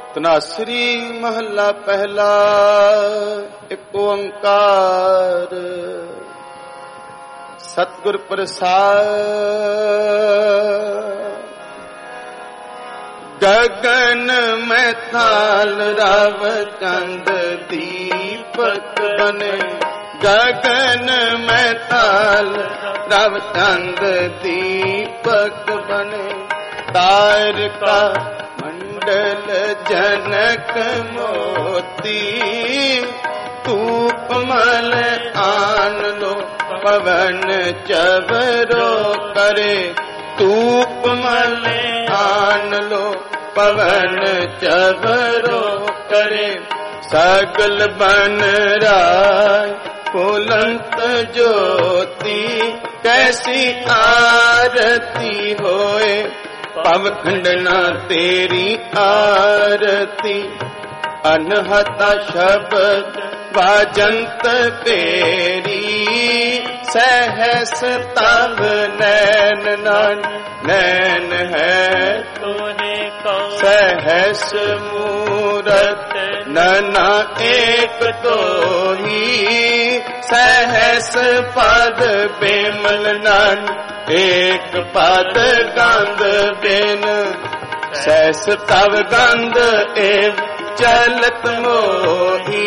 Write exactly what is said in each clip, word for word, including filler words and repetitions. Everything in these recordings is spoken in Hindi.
ਧਨਾਸਰੀ ਮਹੱਲਾ ਪਹਿਲਾ। ਇੱਕ ਓੰਕਾਰ ਸਤਿਗੁਰ ਪ੍ਰਸਾਦ। ਗਗਨ ਮੈਂ ਥਾਲ ਰਵ ਚੰਦ ਦੀਪਕ ਬਨੇ। ਗਗਨ ਮੈਂ ਥਾਲ ਰਵ ਚੰਦ ਦੀਪਕ ਬਨੇ। ਤਾਰਿਕਾ ਮੰਡਲ ਜਨਕ ਮੋਤੀ। ਧੂਪ ਮਲ ਆਨ ਲੋ ਪਵਨ ਚਵਰੋ ਕਰੇ। ਧੂਪ ਮਲ ਆਨ ਲੋ ਪਵਨ ਚਵਰੋ ਕਰੇ। ਸਗਲ ਬਨ ਰਾਜ ਫੁਲੰਤ ਜੋਤੀ। ਕੈਸੀ ਆਰਤੀ ਹੋਏ ਪਵ ਖੰਡਨਾ ਤੇਰੀ ਆਰਤੀ। ਅਨਹਤਾ ਸ਼ਬਦ ਵਾਜੰਤ ਤੇਰੀ। ਸਹਸ ਤਵ ਨੈਨ ਨਾਨ ਨੈਨ ਹੈ ਤੋਰੇ ਕੋ। ਸਹਸ ਮੂਰਤ ਨਨਾ ਏਕ ਤੋਹੀ। ਸਹਸ ਪਦ ਬੇਮਲ ਨਾਨ ਏਕ ਪਦ ਗੰਧ ਬਿਨ। ਸਹਿਸ ਤਵ ਗੰਧ ਏਵ ਚਲਤ ਮੋਹੀ।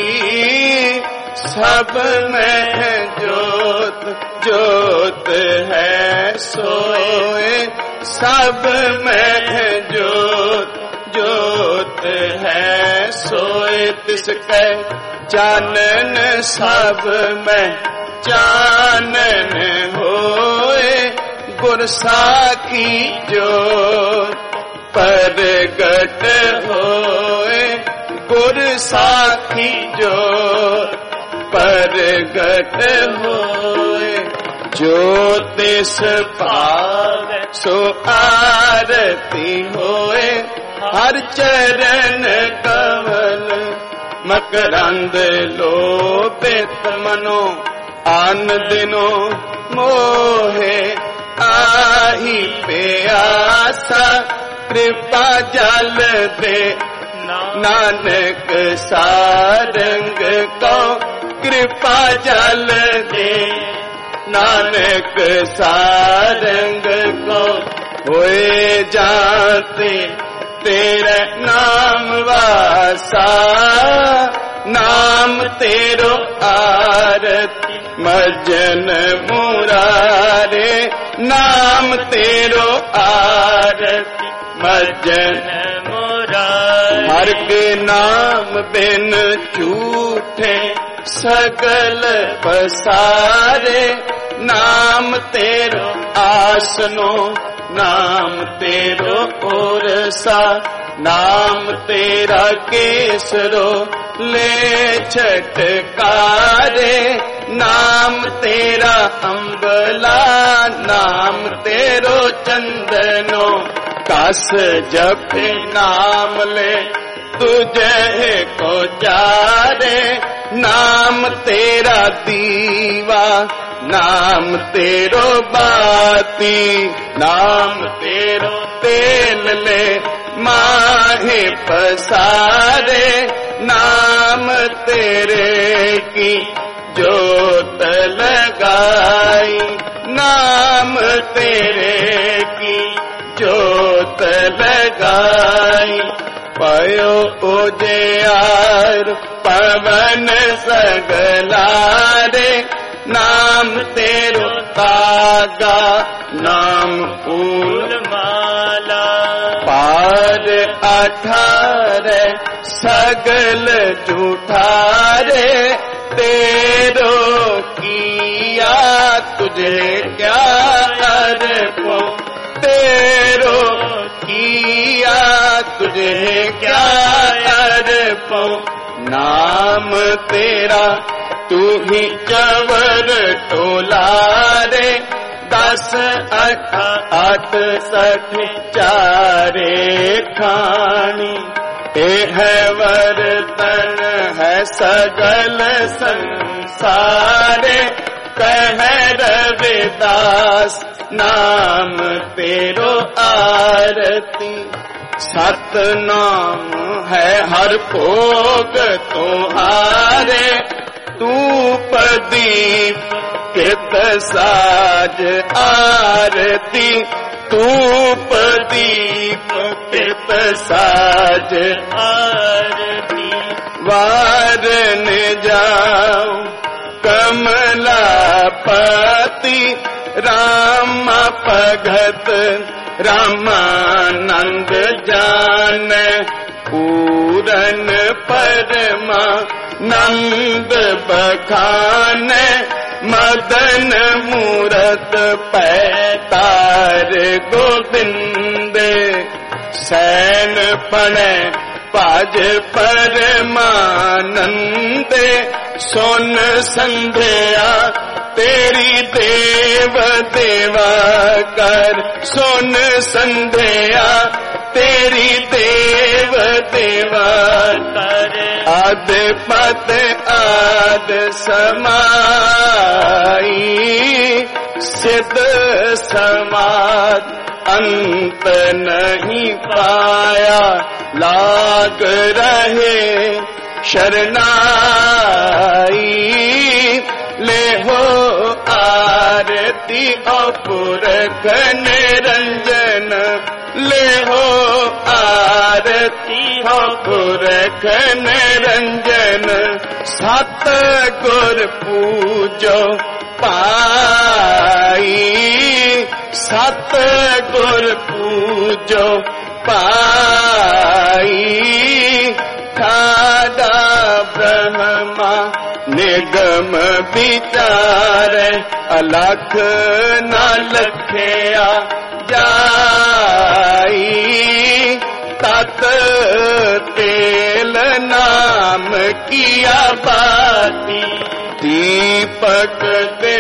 ਸਭ ਮੈਂ ਜੋਤ ਜੋਤ ਹੈ ਸੋਏ। ਸਭ ਮੈਂ ਜੋਤ ਜੋਤ ਹੈ ਸੋਏ। ਤਿਸ ਕੈ ਚਾਨਨ ਸਭ ਮੈਂ ਚਾਨਨ ਹੋਏ। ਗੁਰ ਸਾਖੀ ਜੋਤ ਪ੍ਰਗਟ ਹੋਏ। ਗੁਰ ਸਾਖੀ ਜੋਤ ਪ੍ਰਗਟ ਹੋਏ। ਜੋ ਤਿਸ ਪਾਵੈ ਸੋ ਆਰਤੀ ਹੋਏ। ਹਰ ਚਰਨ ਕਮਲ ਮਕਰੰਦ ਲੋਭਿਤ ਮਨੋ। ਆਨ ਦਿਨੋ ਮੋਹੇ ਆਹੀ ਪਿਆਸਾ। ਕਿਰਪਾ ਜਲ ਦੇ ਨਾਨਕ ਸਾਰੰਗ ਕੋ। ਕਿਰਪਾ ਜਲ ਦੇ ਨਾਨਕ ਸਾਰੰਗ ਕੋ। ਹੋਏ ਜਾਤੇ ਤੇਰੇ ਨਾਮ ਵਾਸਾ। ਨਾਮ ਤੇਰੋ ਆਰਤੀ ਮਜਨ ਮੁਰਾਰੇ। ਨਾਮ ਤੇਰੋ ਆਰਤੀ ਮਜਨ ਮੁਰਾਰੇ। ਹਰ ਕੇ ਨਾਮ ਬਿਨ ਝੂਠੇ ਸਗਲ ਪਸਾਰੇ। ਨਾਮ ਤੇਰੋ ਆਸਨੋ ਨਾਮ ਤੇਰੋ ਉਰਸਾ। ਨਾਮ ਤੇਰਾ ਕੇਸਰੋ ਲੈ ਛਟਕਾਰੇ। ਨਾਮ ਤੇਰਾ ਅੰਬਲਾ ਨਾਮ ਤੇਰੋ ਚੰਦਨੋ। ਕਸ ਜਪੇ ਨਾਮ ਲੈ ਤੁਝੇ ਕੋ ਚਾਰੇ। ਨਾਮ ਤੇਰਾ ਦੀਵਾ ਨਾਮ ਤੇਰੋ ਬਾਤੀ। ਨਾਮ ਤੇਰੋ ਤੇਲ ਲੈ ਮਾਹੇ ਪਸਾਰੇ। ਨਾਮ ਤੇਰੇ ਕੀ ਜੋਤ ਲਗਾਈ। ਨਾਮ ਤੇਰੇ ਕੀ ਜੋਤ ਲਗਾਈ। ਪਇਓ ਉਜਿਆਰ ਪਵਨ ਸਗਲਾਰੇ। ਨਾਮ ਤੇਰੋ ਤਾਗਾ ਨਾਮ ਫੂਲ ਮਾਲਾ। ਪਾਰ ਅਠਾਰੇ ਸਗਲ ਝੂਠਾਰੇ। ਤੇਰੋ ਕੀਆ ਤੁਝੇ ਕਿਆ ਅਰਪੋ। ਤੇਰੋ ਕੀਆ ਤੁਝੇ ਕਿਆ ਅਰਪੋ। ਨਾਮ ਤੇਰਾ ਤੂ ਹੀ ਚਵਰ ਟੋਲਾਰੇ। ਦਸ ਅਠ ਅਠ ਸਠ ਚਾਰੇ ਖਾਣੀ। ਇਹ ਵਰਤਨ ਹੈ ਸਗਲ ਸੰਸਾਰੇ। ਕਹਿ ਰਵਿਦਾਸ ਨਾਮ ਤੇਰੋ ਆਰਤੀ। सतनाम है हर भोग तुम्हारे, धूप दीप कित साज आरती, धूप दीप कित साज आरती। वारन जाओ कमलापति, राम भगत रामानंद जान, पूरन परमानंद बखान, मदन मूरत पैतार गोविंद, सैन पणे पाज परमानंद, सोन संध्या तेरी देव देवा कर, सोन संध्या तेरी देव देवा कर। आद पद आद समाई, सिद्ध समाद अंत नहीं पाया, लाग रहे शरणाई। ले हो आरती अपुरख निरंजन, ले हो आरती अपुरख निरंजन, सत गुर पूजो पाई, सत गुर पूजो पाई। ठाडा ब्रह्मा निगम विचार, अलख न लखया जाई, तत तेल नाम किया बाती, दीपक दे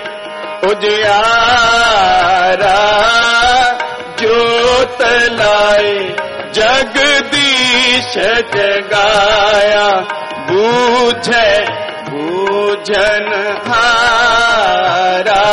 उजियारा, ज्योत लाए जगदीश जगाया, बूझे बूझन हारा,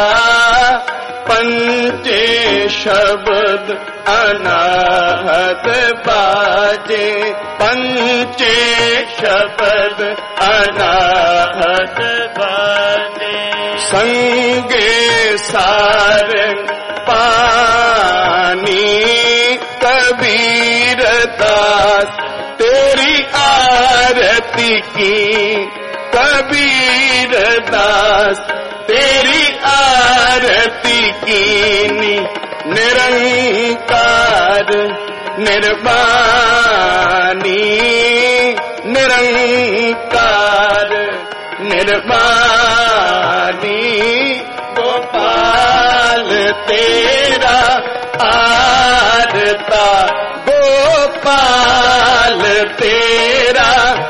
पंचे शब्द अनाहत बाजे, पंचे शब्द अनाहत बाजे। संगे सारंग पानी, कबीर दास तेरी आरती की, कबीर दास तेरी आरती कीनी। निरंकार निर्वाणी, निरंकार निर्वाणी, गोपाल तेरा आरता, गोपाल तेरा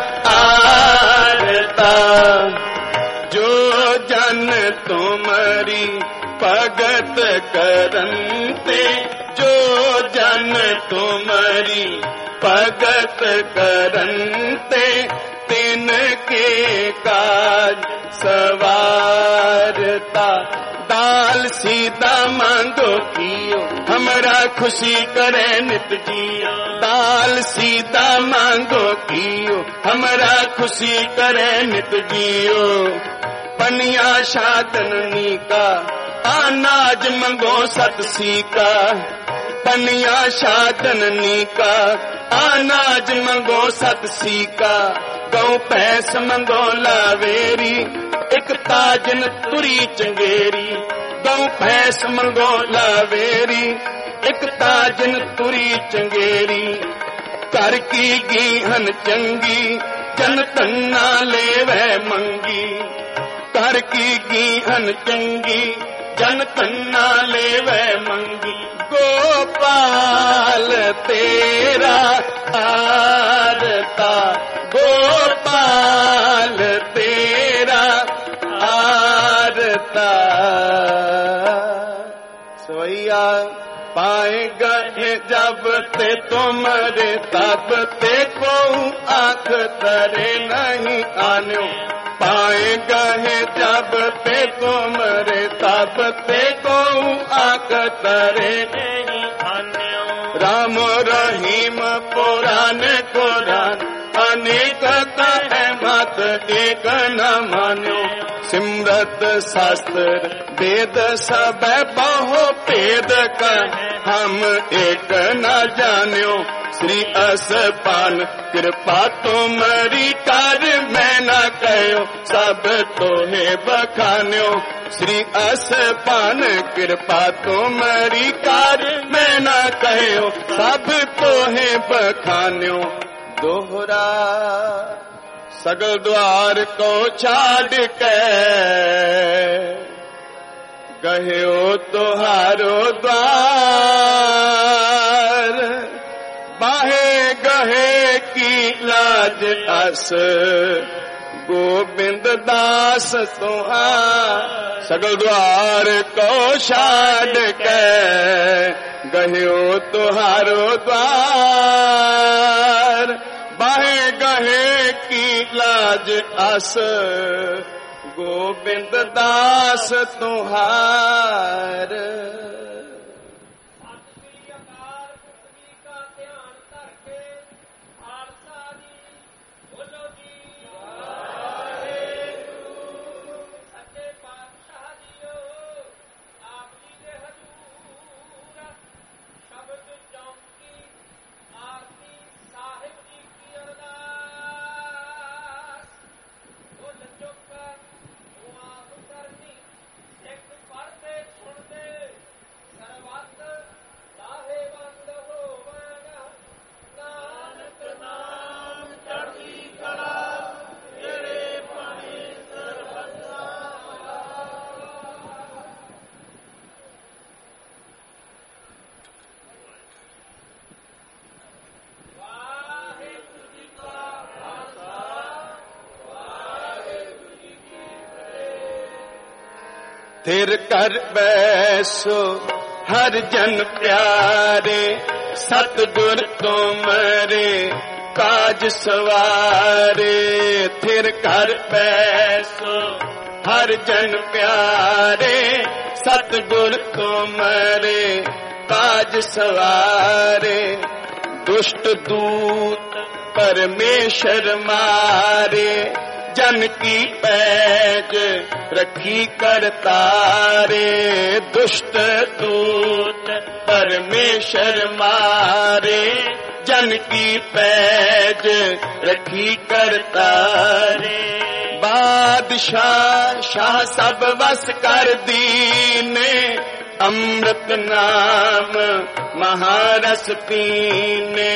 आरता। जो जन तुम्हारी भगत करन्ते, जो जन तुम्हारी भगत करन्ते, तिनके काज सवारता। दाल सीधा मांगो कियो, हमरा खुशी करे नित जियो, दाल सीधा मांगो कियो, हमरा खुशी करे नित जियो। पनिया शादनी का अनाज मंगो सत सीका, पनिया शादनी का अनाज मंगो सत सीका। गौ पैस मंगो लावेरी, एक ताजन तुरी चंगेरी। गौ पैस मंगो लावेरी, एक ताजन तुरी चंगेरी। कर की गीहन चंगी, जन तन्ना लेवे मंगी। कर की गीहन चंगी, जन तन्ना लेवे मंगी। गोपाल तेरा आरता, गोपाल तेरा आरता। सोया पाए गए जब ते तुमरे, तब ते को आँख तरे नहीं आन्यो। पाए गए जब ते तुमरे, तब ते को आँख तरे नहीं आन्यो। राम रहीम को ध्यान, अनेकता है मत एक न मान्यो। सिमरत शास्त्र वेद सब बहु भेद कह, हम एक न जान्यो। श्री असपान कृपा तुमरी कर, मैं न कहो सब तोहे बखान्यो। श्री असपान कृपा तुमरी कर, मैं न कहो सब तोहे बखान्यो। दोहरा सगल द्वार को छाड़ के, गयो तुहारो द्वार। बाहे गहे की लाज अस, गोविंद दास तुहार। सगल द्वार को छाड़ के, गयो तुहारो द्वार। बाहे गहे की लाज अस, गोविंद दास तुहार। थिर कर बैसो हर जन प्यारे, सतगुर तुमरे काज सवारे। थिर कर बैसो हर जन प्यारे, सतगुर तुमरे काज सवारे। दुष्ट दूत परमेश्वर मारे, जन की पैज रखी करतारे। दुष्ट दूत परमेश्वर मारे, जन की पैज रखी करतारे। बादशाह शाह सब वस कर दीने, अमृत नाम महारस पीने।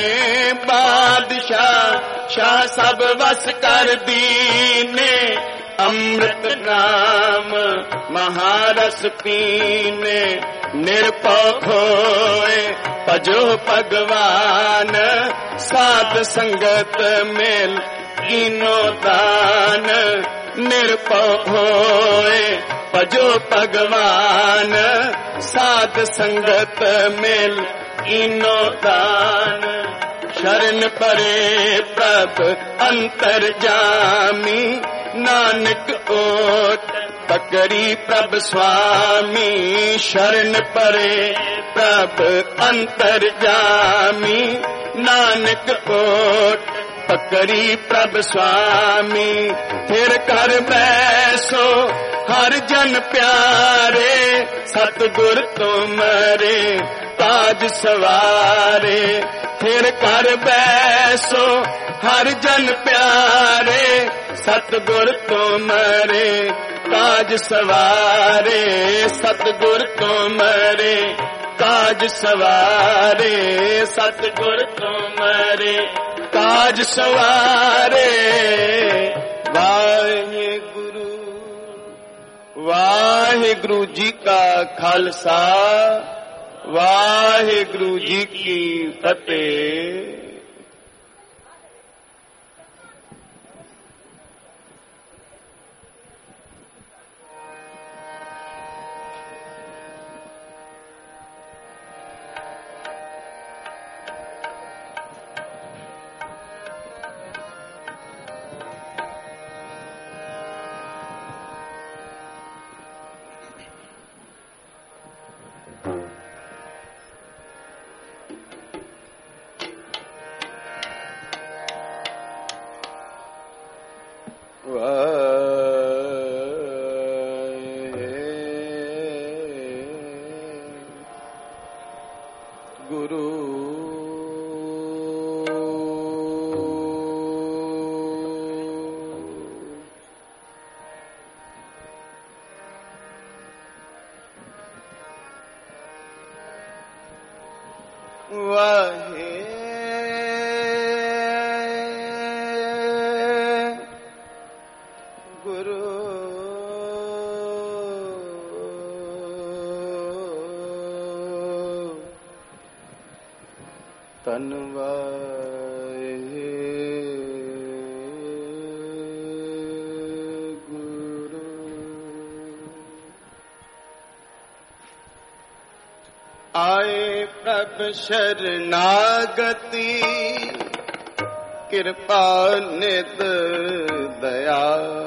बादशाह शाह सब वस कर दीने, अमृत नाम महारस पीने। निरपौ खोए भजो भगवान, साध संगत मेल कीनो दान। निरपौ होए भजो भगवान, साध संगत मेल कीनो दान। शरण परे प्रभ अंतर जामी, नानक ओट पकड़ी प्रभ स्वामी। शरण परे प्रभ अंतर जामी, नानक ओट पकड़ी प्रभ स्वामी। फिर कर बैसो हर जन प्यारे, सतगुर तुमरे ताज सवारे। फिर कर बैसो हर जन प्यारे, सतगुर तुमरे ताज सवारे। सतगुर तुमरे ताज सवारे, सतगुर तुमरे ताज सवारे। वाहिगुरु वाहिगुरु जी का खालसा, वाहिगुरु जी की फतेह। गुरु वाहे गुरु तनवाए गुरु आए प्रभ शरणागति कृपा निध दया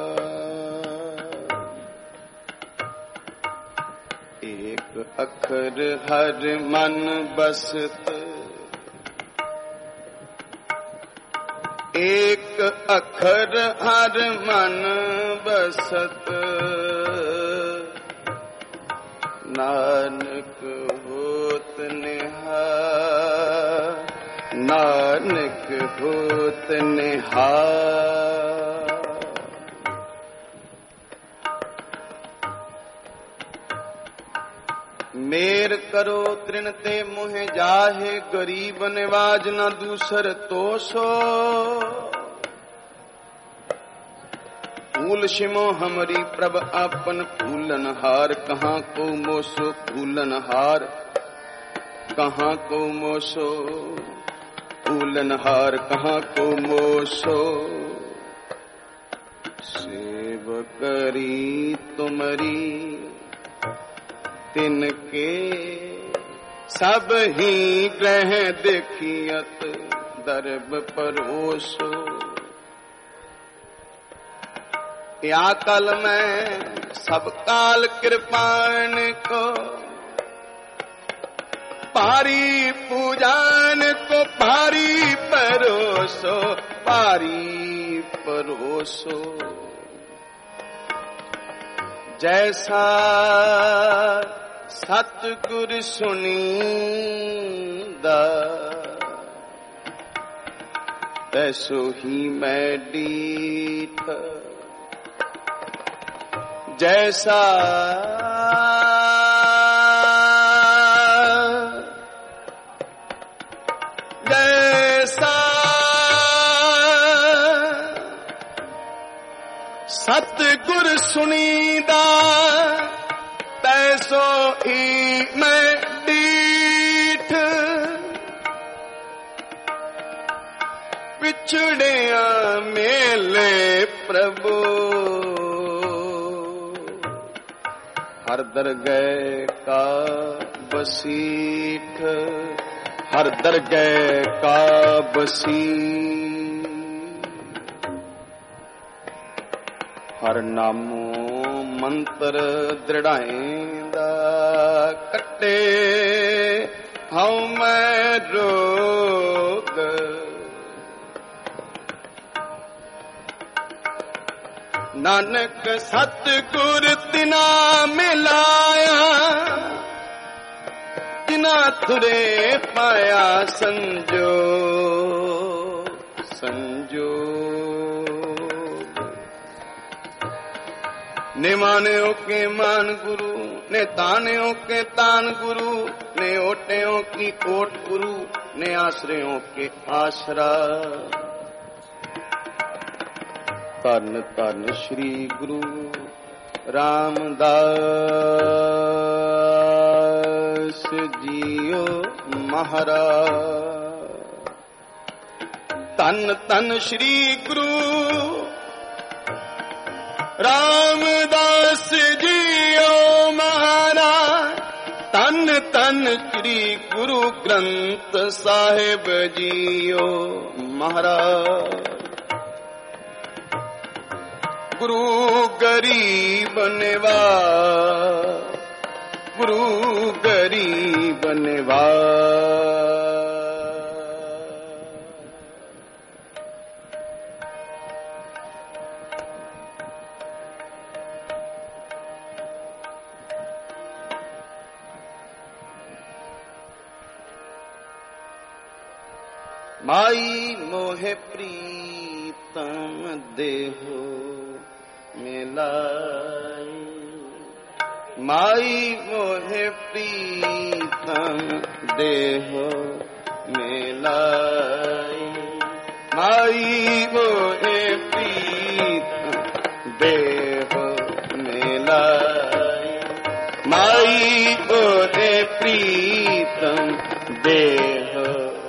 एक अखर हर मन बसत एक अखर हर मन बसत नानक होत निहार नानक होत निहार मेर करो तृण ते मुहे जाहे गरीब निवाज न दूसर तोसो फूल शिमो हमरी प्रभ अपन फूलन हार कहाँ को मोसो फूलन हार कहाँ को मोसो फूलन हार कहाँ को मोसो सेव करी तुमरी तिनके सब ही ग्रह देखियत दरब परोसो या कल में सब काल कृपाण को पारी पूजान को पारी परोसो पारी परोसो जैसा सतगुर सुनींदा तैसो ही मैं डीठ जैसा जैसा सतगुर सुनीदा तैसो ही मैं डीठ पिछड़िया मेले प्रभु हर दरगह का बसीठ हर दरगह का बसीठ हर नामो मंत्र दृढ़ाएंदा कटे हाउ मैं रोग नानक सतगुर तिना मिलाया तिना तुरे पाया संजो संजो ने मान्यो के मान गुरु ने तान्यो के तान गुरु ने ओट्यो की ओट गुरु ने आश्रयों के आसरा तन तन श्री गुरु रामदास जियो महाराज तन तन श्री गुरु रामदास जियो महाराज तन तन श्री गुरु ग्रंथ साहिब जियो महाराज गुरु गरीब निवाज गुरु गरीब निवाज माई मोहे प्रीतम देहो मिलाई, माई मोहे प्रीतम देहो मिलाई, माई मोहे प्रीतम देहो मिलाई, माई मोहे प्रीतम देहो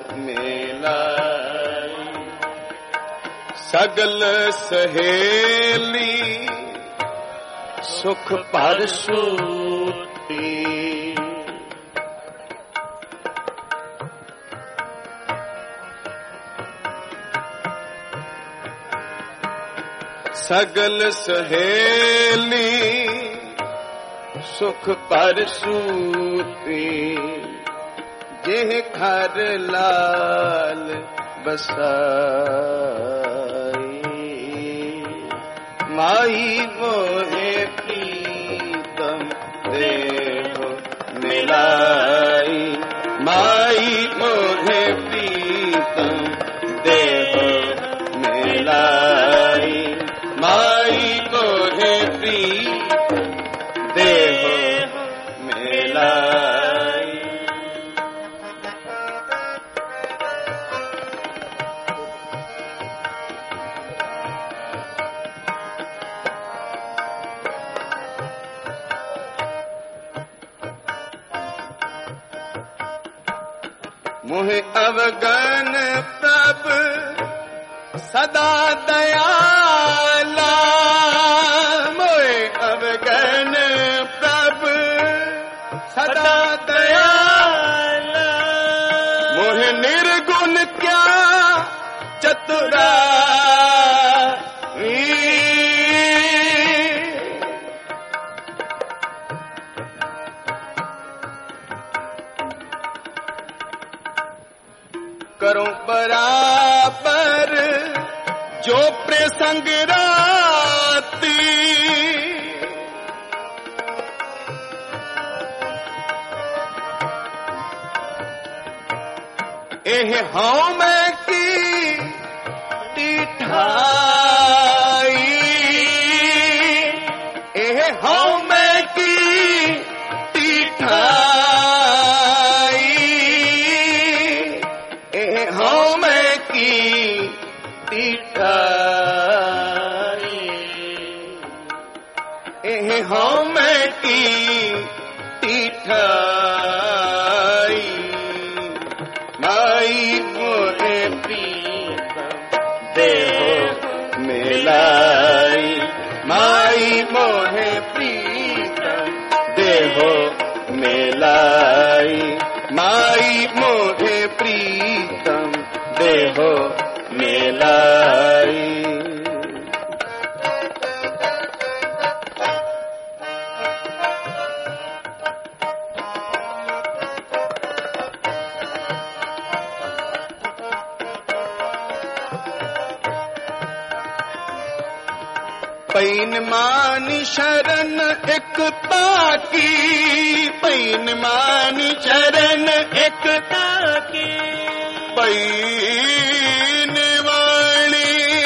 मिलाई। सगल सहेली सुख पर सूती, सगल सहेली सुख पर सूती, जेह घर लाल बसाई, माई मोहे प्रीतम देहो मिलाई, माई मोहे प्रीतम देहो मिलाई, माई मोहे प्रीतम देहो मिलाई। मोहे अवगन प्रभ सदा दयाला, मोहे अवगन प्रभ सदा दयाला, मोहे निर्गुण क्या चतुरा, करो बराबर जो प्रसंग राती, एह हाँ मैं की टिठाई, एह हाँ मैं की टिठाई, हाँ मैं की टिठाई, एह हाँ मैं की टिठाई, माई मोहे प्रीतम देहो मिलाई, माई मोहे प्रीतम देहो मिलाई, माई मोहे प्रीतम देहो मिलाई। पैन मानी शरण एकता की, पैन मानी शरण एकता की, पैन वाणी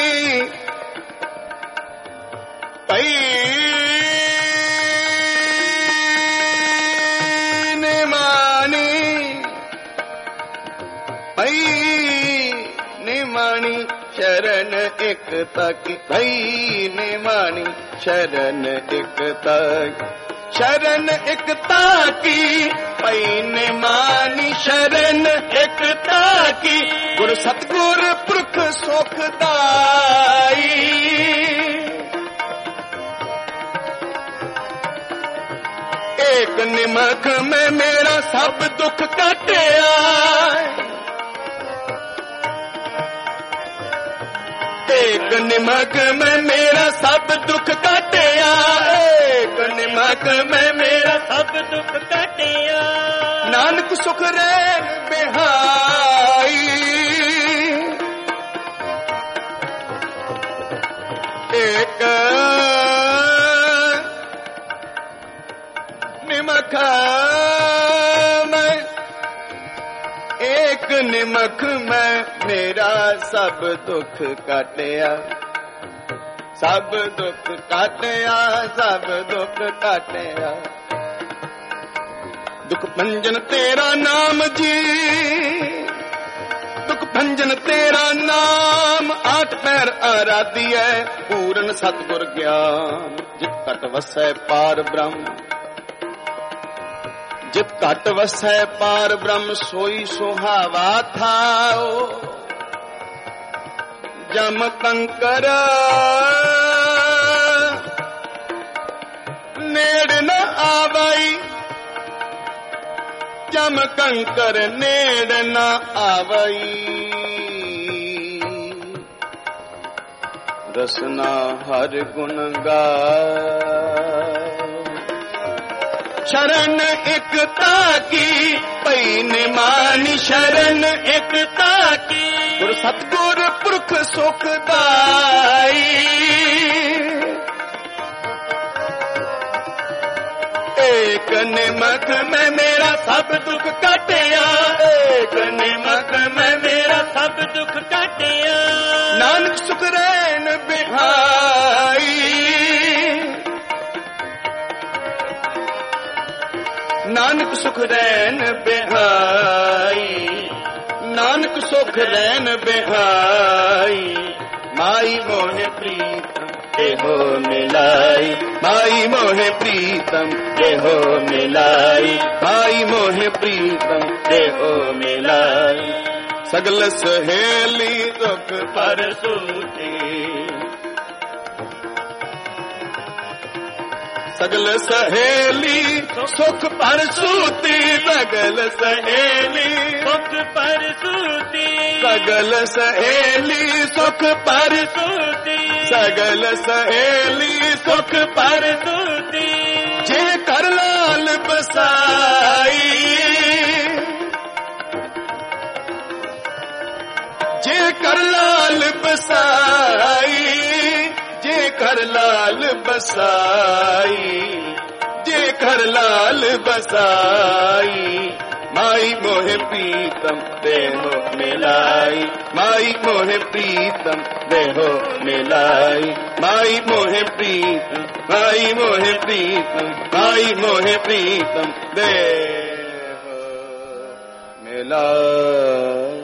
पैन मानी, पैन मानी शरण एकता की, पैन मानी शरण एकता की, शरण एकता की, पैन मानी शरण एकता की, गुरु सतगुर पुरख सुखदाई, एक निमक में मेरा सब दुख कटिया, एक निमक में मेरा सब दुख कटिया, एक निमक में मेरा सब दुख कटिया, नानक सुख रैन बिहाई, एक निमक में एक एक निमख में मेरा सब दुख काटिया, सब दुख काटिया, सब दुख काटिया। दुख भंजन तेरा नाम जी, दुख भंजन तेरा नाम, आठ पैर आराधी है पूर्ण सतगुर ज्ञान। जित कट वसै पार ब्रह्म, जित कट वसै पार ब्रह्म, सोई सुहावा थाओ। जम कंकर नेड़ न आवई, जम कंकर नेड़ न आवई। रसना हर गुण गाए, शरण एकता की पई निमानी, शरण एकता की गुर सतगुर पुरख सुखदाई। एक निमक में मेरा सब दुख काटिया, एक निमक में मेरा सब दुख काटिया। नानक सुख रैन बिहाई, नानक सुख रैन बिहाई, नानक सुख रैन बिहाई। माई मोहे प्रीतम देहो मिलाई, माई मोहे प्रीतम देहो मिलाई, माई मोहे प्रीतम देहो मिलाई। सगल सहेली दुख पर सूती, सगल सहेली सुख पर सूती, सगल सहेली सुख पर सूती, सगल सहेली सुख पर सूती, सगल सहेली सुख पर सूती। जे कर लाल बसाई, जे कर लाल बसाई, जे कर लाल बसाई, जे कर लाल बसाई। माई मोहे प्रीतम देहो मिलाई, माई मोहे प्रीतम देहो मिलाई, माई मोहे प्रीतम, माई मोहे प्रीतम, माई मोहे प्रीतम देहो मिलाई।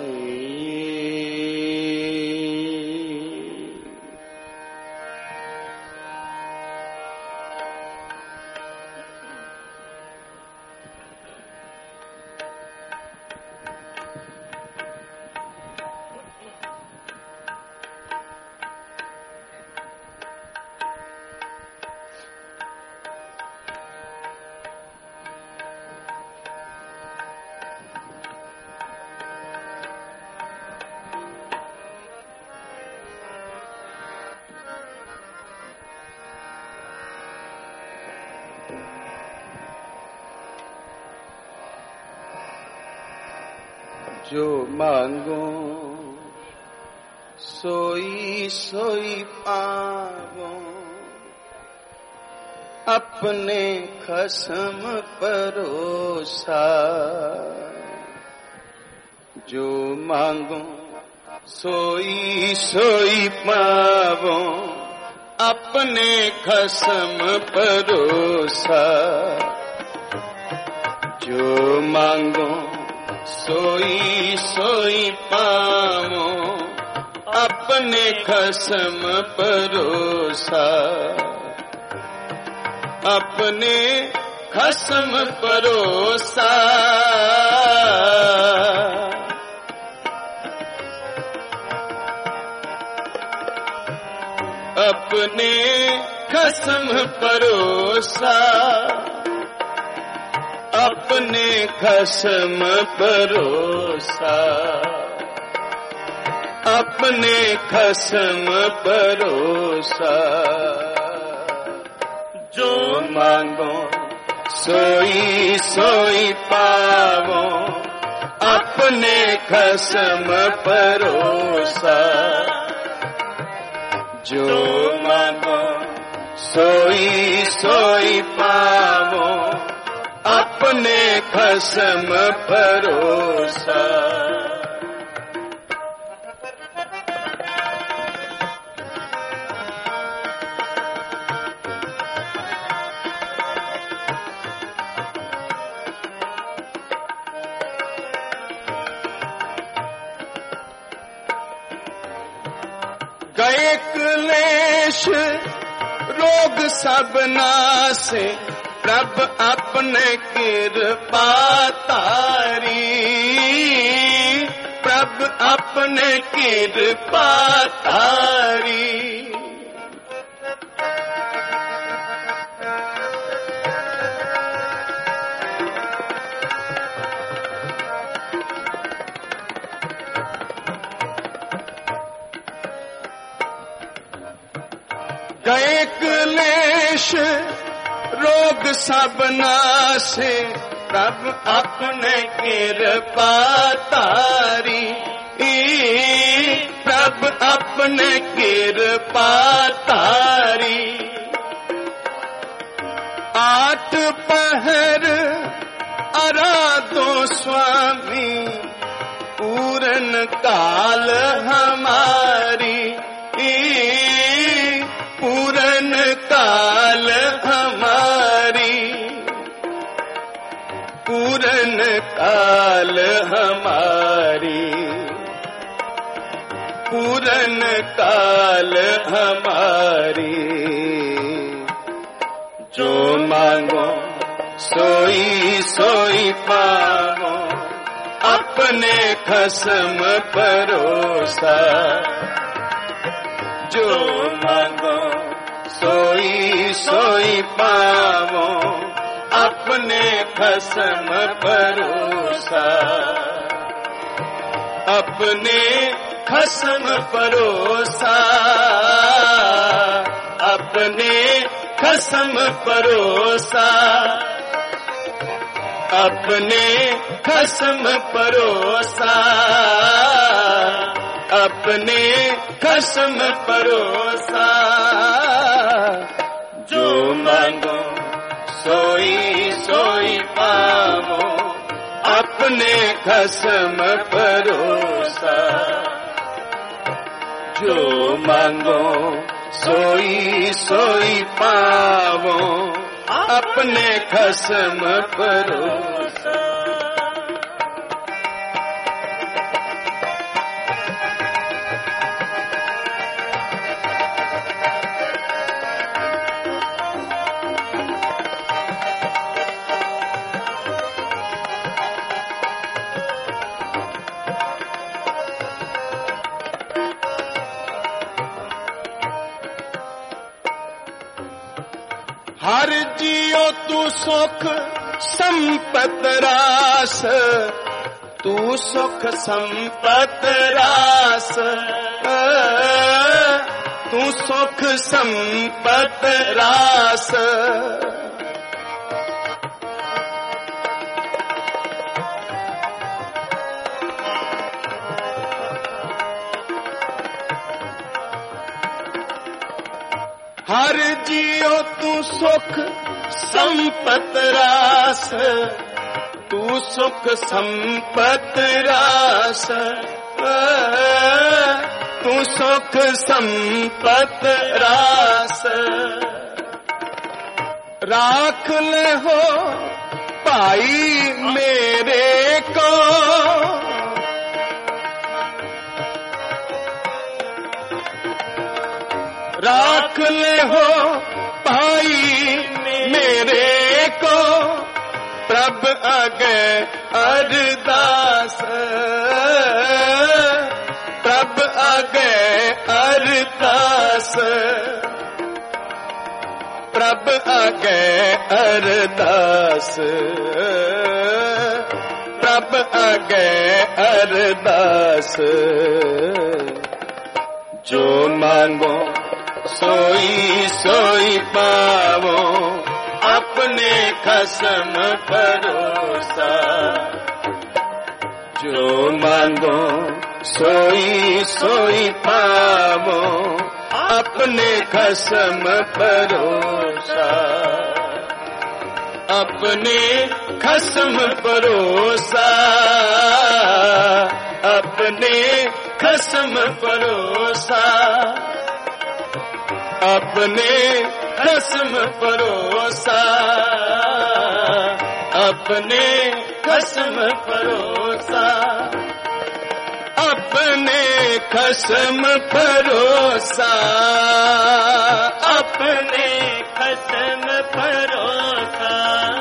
जो मांगो सोई सोई पावो, अपने खसम परोसा। जो मांगो सोई सोई पावो, अपने खसम परोसा। जो मांगो सोई सोई पावो, अपने खसम परोसा। अपने खसम परोसा, अपने खसम परोसा, अपने खसम परोसा, अपने खसम परोसा। जो मांगो सोई सोई पावो, अपने खसम परोसा। जो मांगो सोई सोई पावो, अपने खसम परोसा। गए क्लेश रोग सब नासे, प्रभ अपने कृपा तारी, प्रभ अपने कृपा तारी। गए क्लेश रोग सब नासे, प्रभ अपने कृपा तारी, प्रभ अपने कृपा तारी। आठ पहर आराधो स्वामी, पूरन काल हमारी, पूरन काल हमारी, पूरन काल हमारी, पूरन काल हमारी। जो मांगो सोई सोई पावो, अपने खसम परोसा। जो मांगो सोई सोई पावो, अपने खसम परोसा। अपने खसम परोसा, अपने खसम परोसा, अपने खसम परोसा, अपने खसम परोसा। जो मांगो सोई सोई पावो, अपने खसम परोसा। जो मांगो सोई सोई पावो, अपने खसम परोसा। हर जियो तू सुख संपत रास, तू सुख संपत रास, तू सुख संपत रास। हर जियो तू सुख संपत रास, तू सुख संपत रास, तू सुख संपत रास। राख ले हो भाई मेरे को, राख ले हो भाई मेरे को, प्रभ आगे अरदास, प्रभ आगे अरदास, प्रभ आगे अरदास, प्रभ आगे अरदास। जो मांगो सोई सोई पावो, अपने खसम परोसा। जो मांगो सोई सोई पावो, अपने खसम परोसा। अपने खसम परोसा, अपने खसम परोसा, अपने खसम परोसा, अपने खसम परोसा। अपने अपने खसम भरोसा, अपने खसम भरोसा।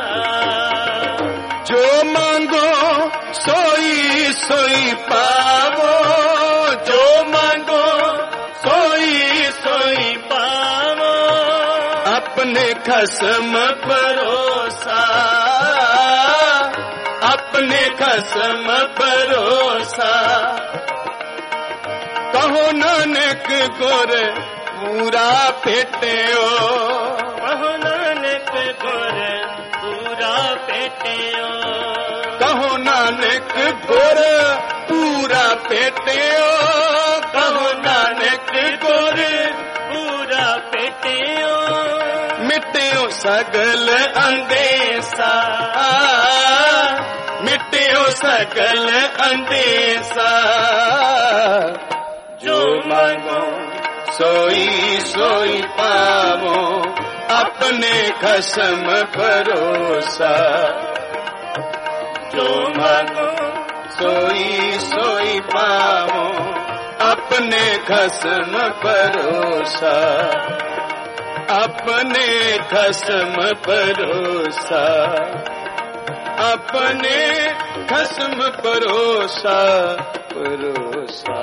जो मांगो सोई सोई पावो, जो मांगो सोई सोई पावो। अपने खसम भरोसा, अपने खसम भरोसा। कहो नानक गुर पूरा भेटियो, कहो नानक गुर पूरा भेटियो। कहो नानक गुर पूरा भेटियो, कहो नानक गुर पूरा भेटियो। मिटियो सगल अंदेसा, मिटियो सगल अंदेसा। जो मांगो सोई सोई पावो, अपने खसम भरोसा। जो मांगो सोई सोई पावो, अपने खसम भरोसा, अपने खसम भरोसा, अपने खसम भरोसा भरोसा।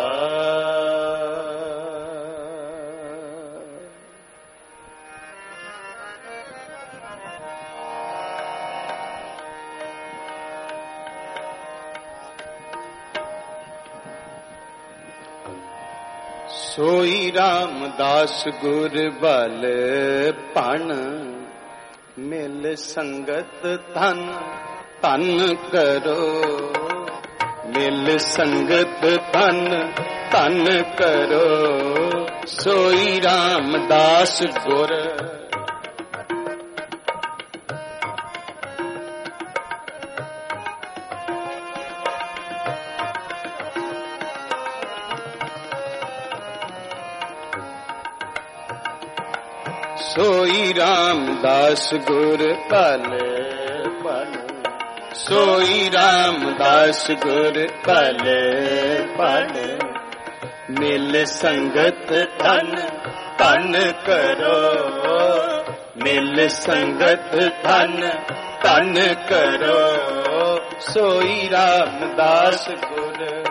सोई रामदास गुर बल पन, मिल संगत धन धन करो, मिल संगत धन धन करो। सोई रामदास गुर सोई रामदास गुर पल पल, सोई रामदास गुर पल पल। मिल संगत धन धन करो, मिल संगत धन धन करो। सोई रामदास गुर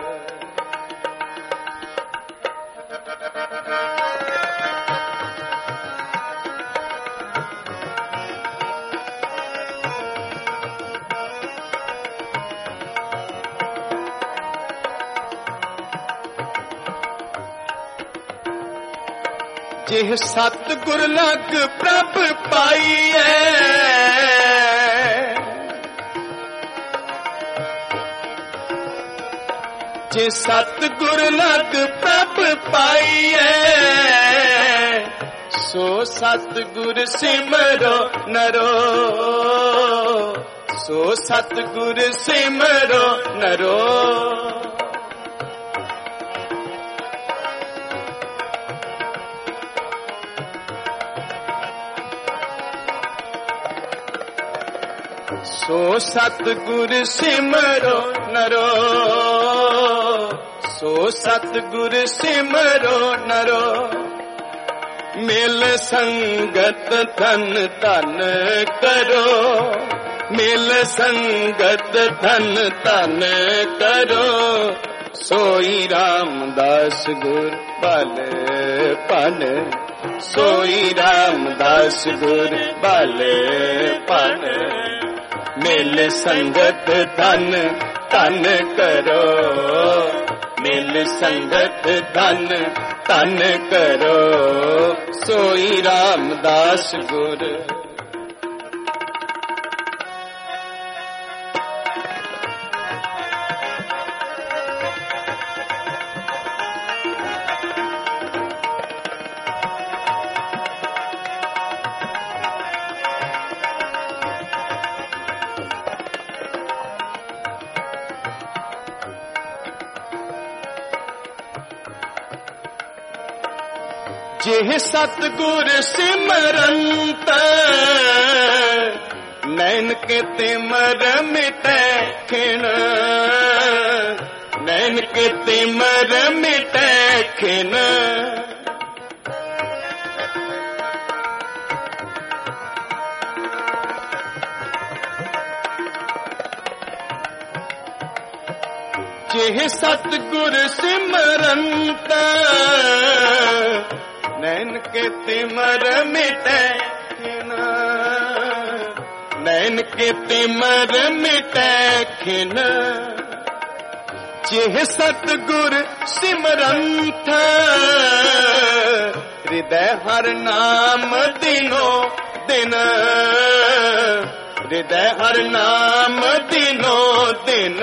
जिह सतगुर लग प्रभ पाईए, जिह सतगुर लग प्रभ पाईए। सो सतगुर सिमरो नरो, सो सतगुर सिमरो नरो। सो सतगुर सिमरो नरो, सो सतगुर सिमरो नरो। मिल संगत धन धन करो, मिल संगत धन धन करो। सोई रामदास गुर बल पन, सोई रामदास गुर बल पन। मिल संगत धन धन करो, मिल संगत धन धन करो। सोई रामदास गुर जिह सतगुर सिमरंत, नैन के तिमर मिटै खिन, नैन के तिमर मिटै खिन जिह सतगुर सिमरंत नैन के तिमर मिटै खिन नैन के तिमर मिटै खिन जिह सतगुर सिमरंत हृदय हर नाम दिनो दिन हृदय हर नाम दिनो दिन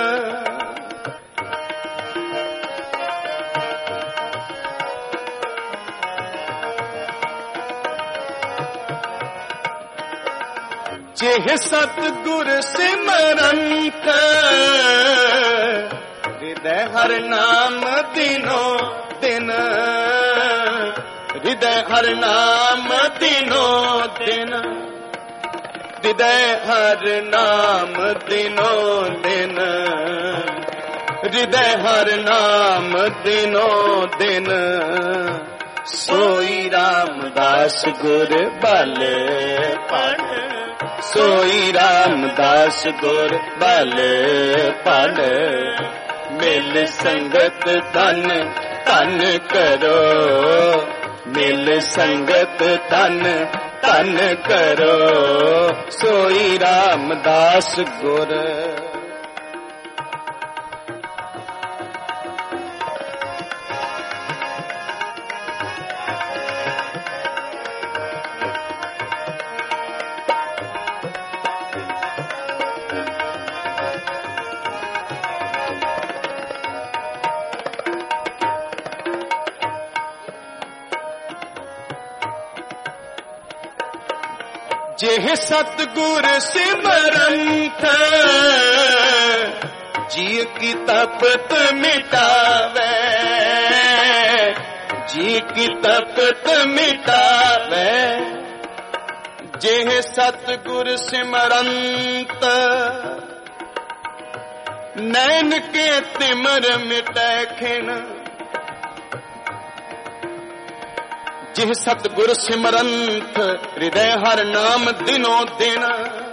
जिह सतगुर सिमरंत हृदय हर नाम दिनो दिन हृदय हर नाम दिनो दिन हृदय हर नाम दिनो दिन हृदय हर नाम दिनो दिन सोई रामदास गुर बल पढ़ सोई रामदास गुर बल पढ़ मिल संगत तन तन करो मिल संगत तन तन करो सोई रामदास गुर जिह सतगुर सिमरंत जी की तपत मिटावे जी की तपत मिटावे जिह सतगुर सिमरंत नैन के तिमर मिटै खिन जिह सतगुर सिमरंत हृदय हर नाम दिनो दिन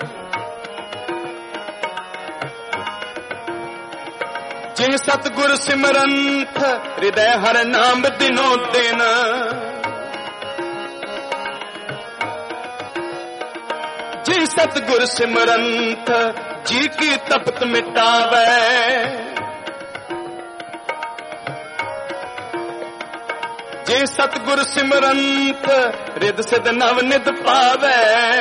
जिह सतगुर सिमरंत हृदय हर नाम दिनो दिन जिह सतगुर सिमरंत जी की तपत मिटावे जे सतगुर सिमरंत रिद सिद नव निद पावे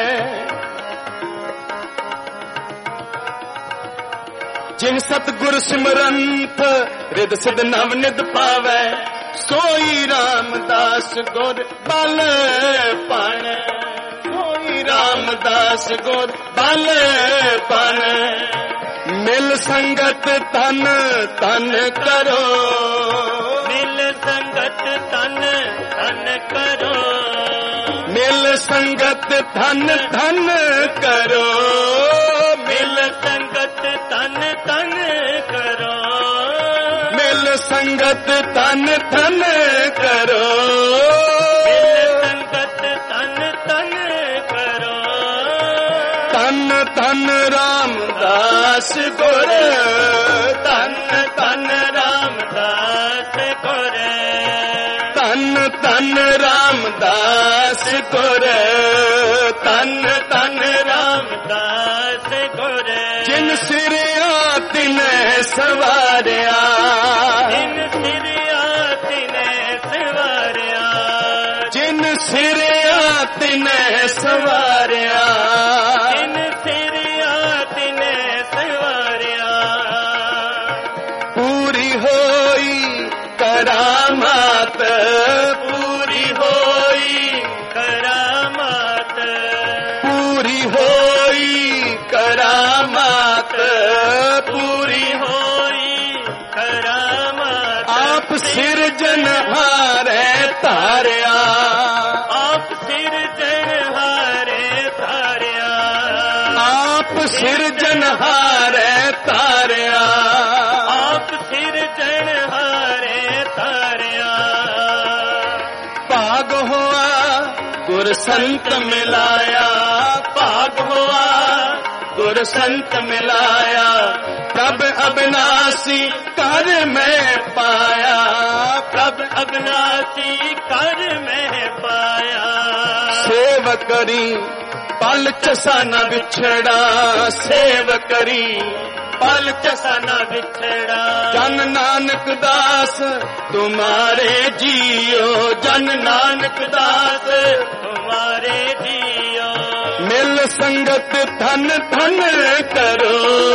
जे सतगुर सिमरंत रिद सिद नव निद पावे सोई रामदास गुर बल पण सोई रामदास गुर बल पण मिल संगत तन तन करो संगत तन तन करो मिल संगत धन धन करो मिल संगत तन तन करो मिल संगत तन धन करो मिल संगत तन तन करो तन तन रामदास गुर तन तन रामदास गुर तन तन रामदास गुर तन तन रामदास गुर जिन सिरिया तिने सवारिया जिन सिरिया तिने सवारिया जिन सिरिया तिने सवारिया जिन सिरिया तिने सवारिया पूरी होई करामात पूरी होई करामात पूरी होई करामात पूरी होई करामात आप सिरजनहारे तारिया आप सिरजनहारे तारिया आप सिरजनहारे तारिया आप सिर भाग हुआ गुर संत मिलाया, भाग हुआ गुर संत मिलाया, प्रभ अविनाशी कर में पाया, प्रभ अविनाशी कर में पाया। सेव करी पल चसा न बिछड़ा, सेव करी पल चसा न बिछड़ा। जन नानक दास तुम्हारे जियो, जन नानक दास तुम्हारे जियो। मिल संगत धन धन करो,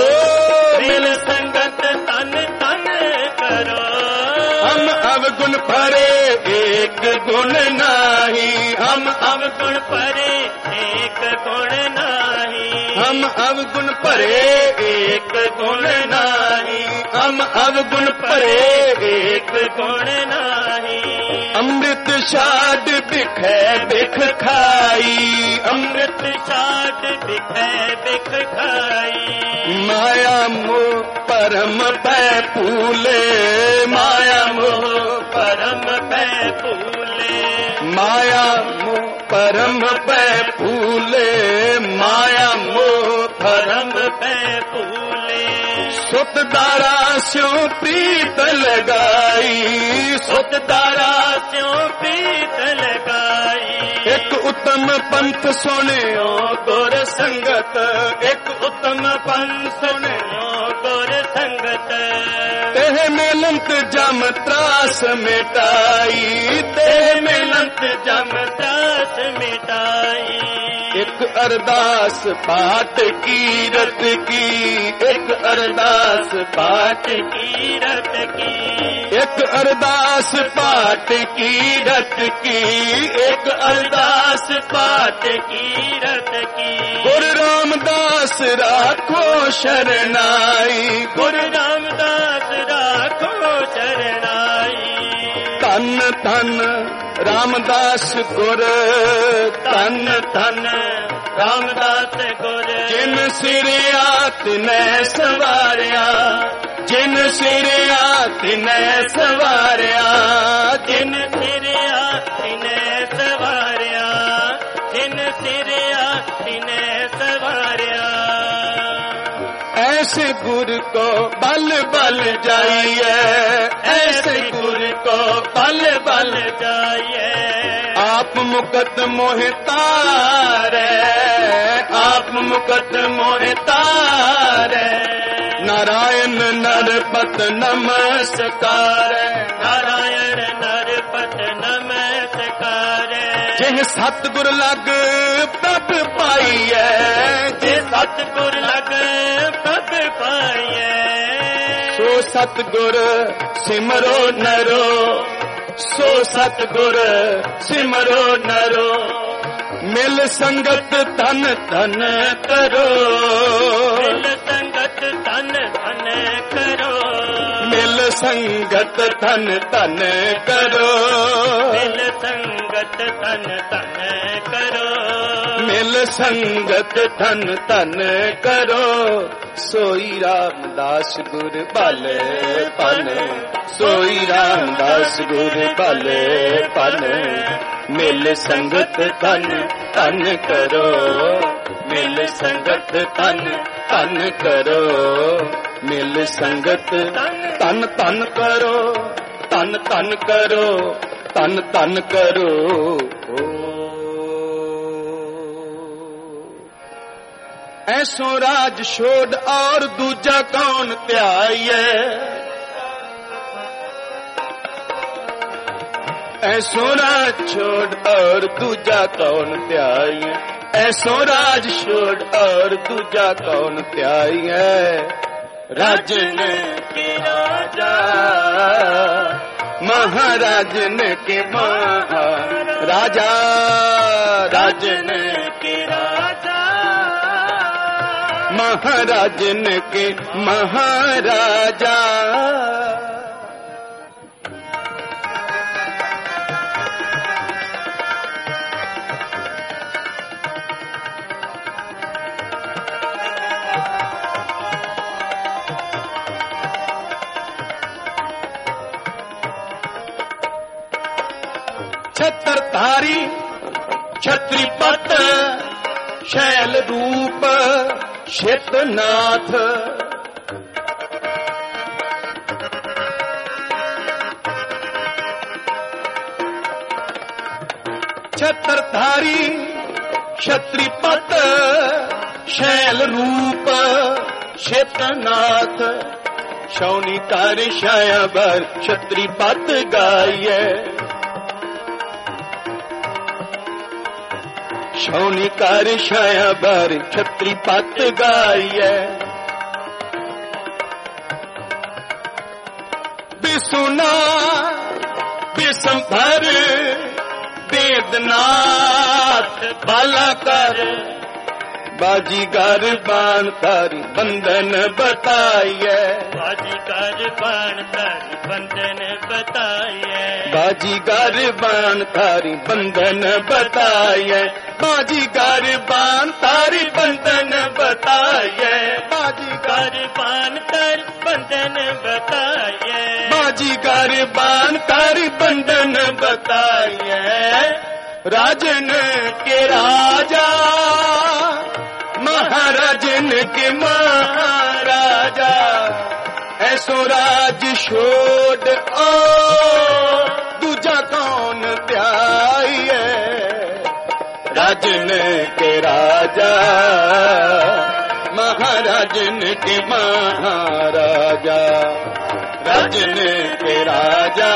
मिल संगत धन धन करो। हम अवगुण भरे एक गुण नाही, हम अवगुण भरे एक गुण नाही, हम अवगुण भरे एक गुण नाही, हम अवगुण भरे एक गुण नाही। अमृत छाड़ बिखै बिख खाई, अमृत छाड़ बिखै बिख खाई। माया मोह परम पै फूले, माया मोह परम पै फूले, माया मोह परम पै फूले, माया मोह परम पै फूले। सुत दारा स्यों प्रीत लगाई, सुत दारा स्यों प्रीत लगाई। एक उत्तम पंथ सुनियो गुर संगत, एक उत्तम पंथ सुनियो गुर संगत। तेह मिलंत जम त्रास मिटाई, तेह मिलंत जम त्रास मिटाई। एक अरदास पाठ कीरत की, एक अरदास पाठ कीरत की, एक अरदास पाठ कीरत की, एक अरदास पाठ कीरत की। गुरु रामदास राखो शरणाई, गुरु रामदास राखो शरणाई। तन तन रामदास गुर, तन धन रामदास गुर। जिन सिरिया तिनै सवारिया, जिन सिरिया तिनै सवारिया, जिन सिरिया तिनै सवारिया, जिन सिरिया तिनै सवारिया। ऐसे गुरु को बल बल जाइए, ऐसे गुरु को बल बल जाइए। आप मुकत मोहि तारै, आप मुकत मोहि तारै। नारायण नरपत नमस्कार, नारायण नरपत नमस्कार। जिह सतगुर लग प्रभ पाइयै, जे सतगुर लग प्रभ पाइयै। सो सतगुर सिमरो नरो, सो सतगुर सिमरो नरो। मिल संगत धन धन करो, मिल संगत धन धन करो। मिल संगत धन धन करो, मिल संगत धन धन करो। मिल संगत धन धन करो। सोई रामदास गुर बल पन, सोई रामदास गुर बल पन। मिल संगत धन धन करो, मिल संगत धन धन करो। मिल संगत धन धन करो, धन धन करो, धन धन करो। ऐसो राज छोड़ और दूजा कौन त्याइए, ऐसो राज छोड़ और दूजा कौन त्याइए। ऐसो राज छोड़ और दूजा कौन त्याइए। राजन के राजा महाराजन के महाराजा, राजन के राजा महाराजन के महाराजा। छत्रधारी छत्रीपत शैल रूप श्वेतनाथ छत्रधारी छत्रीपत शैल रूप श्वेतनाथ शौनी कर शायाबर छत्रीपत गाये शौनी कर शायाबर छत्रीपत गाये बिसुना बिसंभर वेदनाथ बाला कर बाजीगर बाण तारी बंधन बताइए बाजीगर बाण तारी बंधन बताइए बाजीगर बाण तारी बंधन बताइए बाजीगर बाण तारी बंधन बताइए बाजीगर बाण तारी बंधन बताइए बाजीगर बाण तारी बंधन बताइए राजन के राजा महाराजन के महाराजा ऐसो राज छोड़ ओ दूजा कौन त्याइए राजन के राजा महाराजन के महाराजा राजन के राजा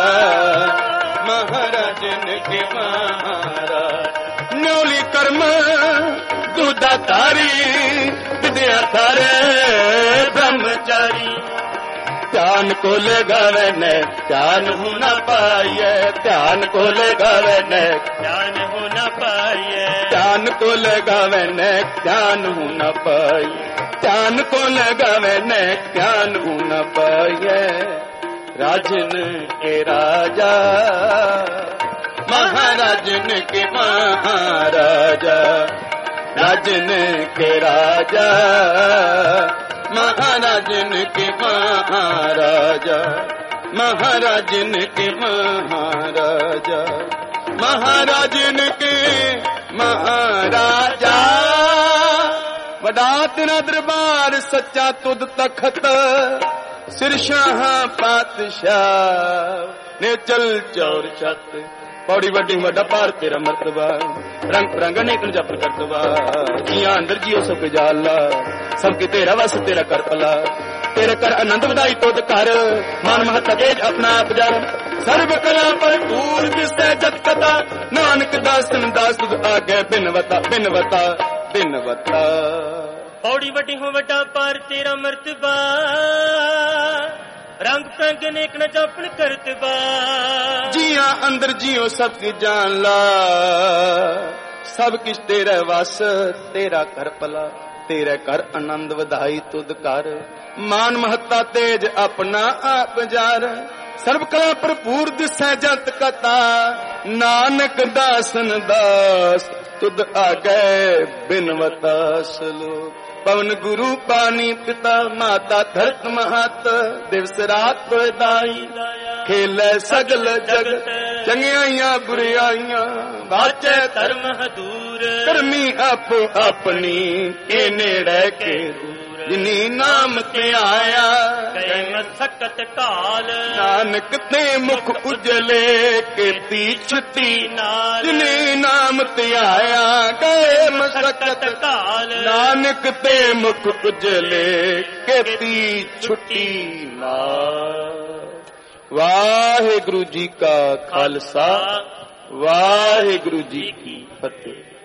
महाराजन के महाराज न्योली कर्म दातारी विद्या तारे ब्रह्मचारी ध्यान को लगावे ने ध्यान हो न पाइए ध्यान को लगावे ने ध्यान हो न पाइए ध्यान को लगावे ने ध्यान हो न पाइए ध्यान को लगावे ने ध्यान हो न पाइए राजन के राजा महाराजन के महाराजा राजन के राजा महाराजन के महाराजा महाराजन के महाराजा महाराजन के महाराजा वडा तेरा दरबार सच्चा तुद तखत सिरशाह पातशाह ने चल चौर छत पौड़ी वड्डी वड्डा पार तेरा मर्तबा रंग रंग अनेक जप करतबा जिया अंदर जियो सब जाला सबके तेरा वस तेरा कर पला तेरे कर आनंद बधाई तुद कर मान महत तेज अपना आप जर सर्व कला पर दूर जिससे जत कथा नानक दासन दास तुद आगे बिनवता बिनवता बिनवता पौड़ी वड्डी हो वड्डा पार तेरा मर्तबा रंग रंग नेक न जपन करतबा जिया अंदर जियो सब की जान ला सब किछ तेरे वस तेरा कर पला तेरे कर आनंद वधाई तुद कर मान महत्ता तेज अपना आप जार सर्व कला भरपूर दिसै जत कथा नानक दासन दास तुद आगे बिनवता सलोक पवन गुरु पानी पिता माता धरत महत दिवस रात बदाई खेल सगल जगत चंगियाइया बुराइयां बाचे धर्म दूर कर्मी आप अपनी के नेड़े के जिनी नाम ते आया गए मसकत काल नानक ते मुख उजले के छुट्टी नाल जिनी नाम ते आया गए मसकत काल नानक ते मुख उजले के छुट्टी नाल वाहे गुरु जी का खालसा वाहे गुरु जी की फतेह।